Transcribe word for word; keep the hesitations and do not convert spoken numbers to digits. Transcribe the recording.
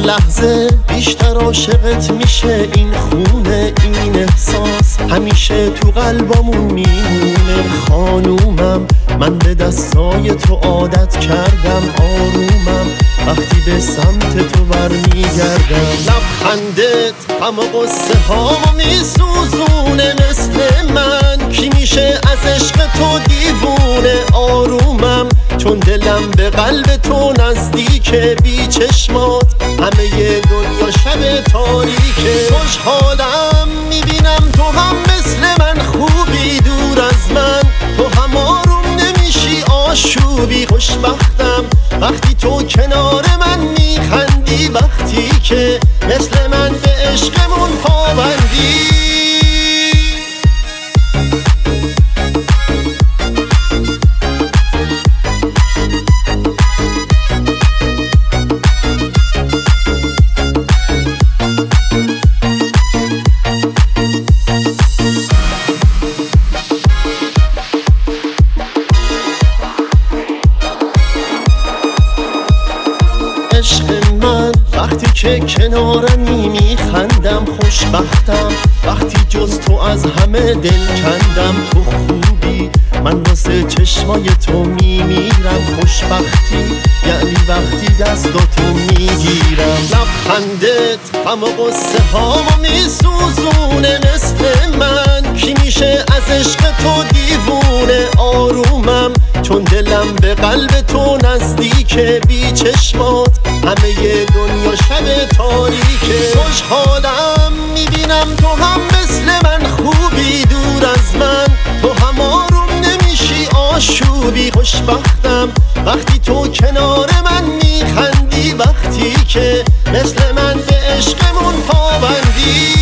لحظه بیشتر عاشقت میشه این خونه، این احساس همیشه تو قلبمون میمونه. خانومم من به دستای تو عادت کردم، آرومم وقتی به سمت تو برمیگردم. لبخندت غم و غصه هامو میسوزونه، مثل من کی میشه از عشق تو دیوونه. آرومم چون دلم به قلب تو نزدیکه، بی چشمات همه ی دنیا شب تاریکه. خوشحالم میبینم تو هم مثل من خوبی، دور از من تو هم آروم نمیشی آشوبی. خوشبختم وقتی تو کنار من میخندی، وقتی که مثل من به عشقمون پابندی. عشق من وقتی که کنارمی میخندم، خوشبختم وقتی جز تو از همه دل کندم. تو خوبی من واسه چشمای تو میمیرم، خوشبختی یعنی وقتی دستاتو میگیرم. لبخندت غم و غصه هامو میسوزونه، مثل من کی میشه از عشق تو دیوونه. آرومم چون دلم به قلب تو نزدیکه، بی چشمات همه ی دنیا شب تاریکه. خوشحالم میبینم تو هم مثل من خوبی، دور از من تو هم آروم نمیشی آشوبی. خوشبختم وقتی تو کنار من میخندی، وقتی که مثل من به عشقمون پابندی.